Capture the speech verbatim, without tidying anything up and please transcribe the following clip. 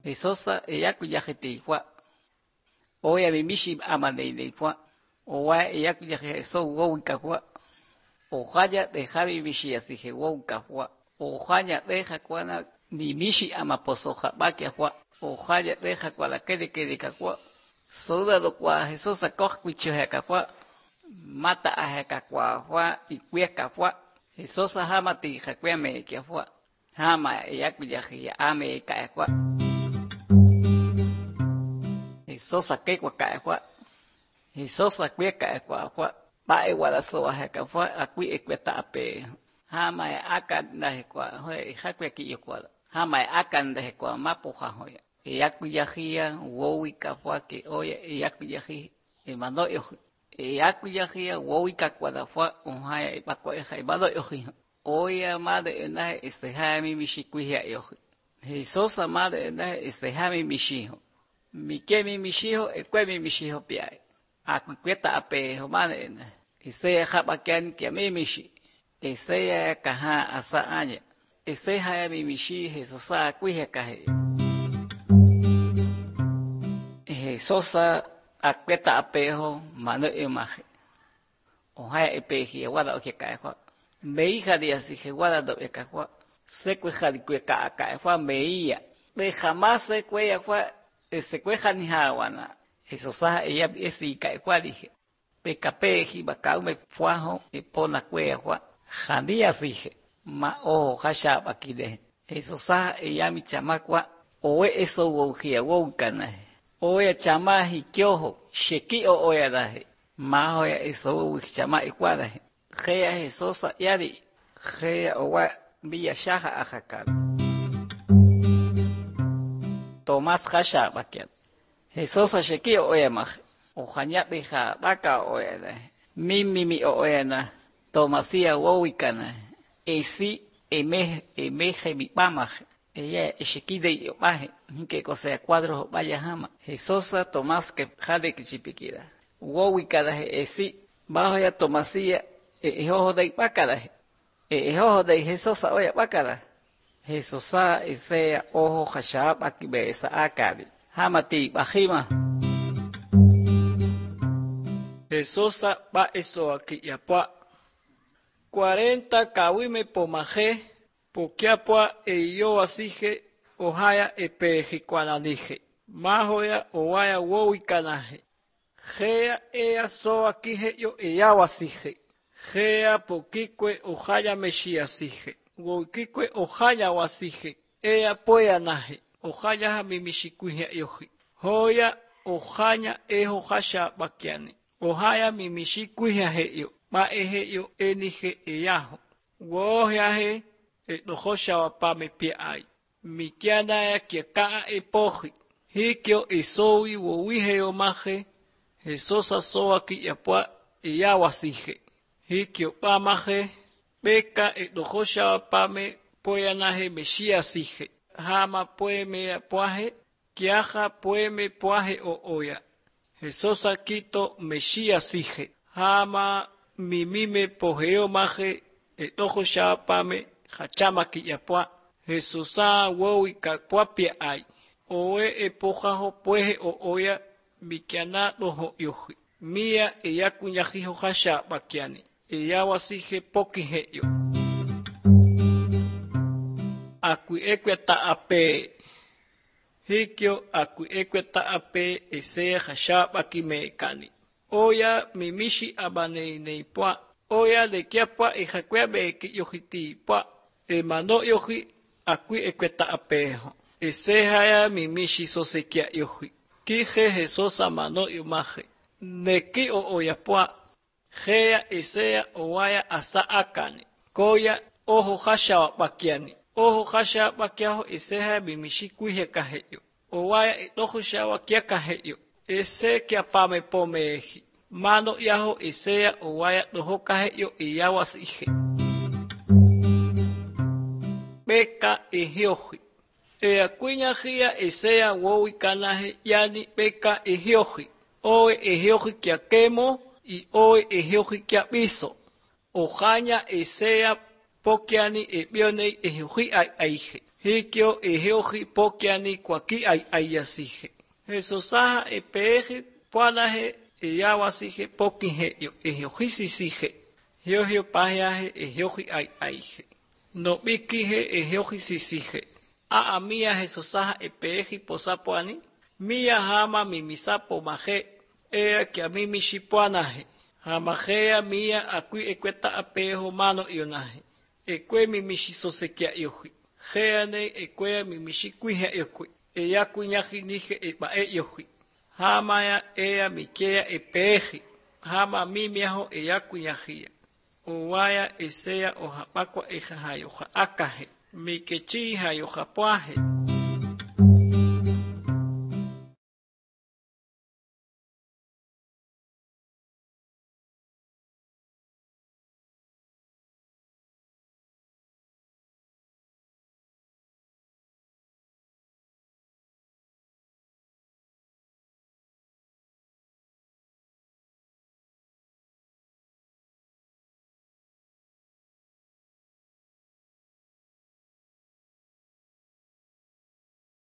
Esosa eyaku yajeteihua. Oya mimishi amaneinehua. Owa eyaku yajeso wouikahua. Ojaya deja mimishi asije woukahua. Ojaya deja kuana mimishi amaposoja bakiahua. Ojaya deja kuala kede kede kahua. Soldado kwa Esosa kohkuichohekahua. Mata ahekahua ikuekahua. Esosa hamati jacueme kiahua. Hama eyaku yaje ame kahua. Esosa kekwa kahua. Esosa kueka kahua. Bae wala soa hekahua akui ekweta ape. Hama akan dahekwa hoe hakwe ki yokwala. Hama akan dahekwa mapoja hoya. Eyaku yajia wowi kahua ke oya eyaku yaji emano yoji. Eyaku yajia wowi kakwada fua unhaya epakwa eja emano yoji. Oya madre enaje estejami mishikuihia yoji. Esosa madre enaje estejami mishijo. Mikemi mishijo ekwemi mishijo piae. Akukweta ape homane enaje. Eseya jabakian kiame mishi. Eseya kaha asa anya. Eseya mimishi Jesosa kuihia kaje. Esosa akweta apejo mano imaje. Ohaya epeji wada okekaehua. Meija de asije wada do ekahua. Sekweja de kueka akaehua meia. De jamás se cuella fue se cueja ni hawana. Esosa ella esi kaehua dije. Pekapeji bakaume fuajo e pona cuehua. Jandia sije. Ma ojo hasha bakide. Esosa ella mi chamakwa. Owe eso wojia wokanaje. Oya chama hikyoho, sheki o oya dahe. Mahoya eso wichama ikwadahe. Gea Jesosa yari. Gea owa villa shaja ajakal. Tomás hasha bakiat. Jesosa sheki o oya maj. Ojanyat deja baka oya dahe. Mimi mi o oya na. Tomasia wowikana. Esi emeje emeje mi pamaje. Ella eshekide y omaje, que cosa cuadros vaya jama. Jesosa Tomás que jade que chipiquida. Wowi cada esi, bajo ya Tomasía, e ojo de bacada. E ojo de Jesosa oya bacada. Jesosa ese ojo hashab aquí ve esa acadi. Hamati bajima. Jesosa va eso aquí ya pa. Cuarenta kawime pomaje. Pokiapua e yo asije ohaya e pejikuananije. Mahoya owaya wowikanaje. Gea ea so akije yo e yawasije. Gea pokikwe ohaya meshiasije. Wokikwe ohaya wasije. Ea poyanaje. Ohaya hamimishikuihia yoji. Hoya ohaya eho hasha bakiani. Ohaya mimishikuihia heyo. Ba eheyo enije eyaho. Wohyahe. E dohosha wapame pia ai. Mikiana ya kiakaa e poji. Hikyo e sowi wo wihe o maje. Jesosa soa ki yapua e yawasije. Hikyo pa maje. Beka e dohosha wapame poyanaje meshia sije. Hama poeme puaje. Kiaja poeme puaje o oya. Jesosa kito meshia sije. Hama mimime pojeo maje. E dohosha wapame. Hachama ki yapua. Jesusa wowi kakpuapia ai. Owe e pojajo pueje o oya. Mikiana doho yoji. Mia e yakunyajijo hasha bakiani. E yawasije pokihe yo. Akui ekweta ape. Hikyo akui ekweta ape. Esea hasha bakime kani. Oya mimishi abane neipua. Oya de kiapua e jacuebe ki yojiti pua. E mano yoji akui ekweta apejo. Ese haya mimishi sosekia yoji. Kije Jesosa mano yumaje. Neki o oyapua. Gea esea owaya asa akani. Koya ojo hasha bakiani. Ojo hasha bakiajo ese haya mimishi kuije kajeyo. Owaya etojo shawa kia kajeyo. Ese kia pame pomeji. Mano yaho esea owaya doho kajeyo y yawasije. Beka ehioji. E acuñajia esea wowi kanaje yani beka ehioji. Oe ehioji kia kemo y oe ehioji kia biso. Ojaña esea pokiani e bionei ehioji ai aije. hikyo eheoji pokiani kwaki ay ayasije. Esosaja epeje puanaje eyawasije pokije eheojisisije. Hiohio pajaje eheoji ay ayje. No bikije eheojisisije. A amia esosaja epeji posapuani. Mia hama mimisapo maje. Ea que a mimi shipuanaje. Hamajea mia akui ekweta apejo mano ionaje. Ekwe mimishisosekia yoji. Jeane ekwe mimishikuija yokui. Eya kuñaji nije ebae yoji. Hamaya ea mikea epeji. Hama mimiajo eya kuñajia. Uwaya esea ojapakwa eja hayoja akaje. Mikechi hayoja puaje.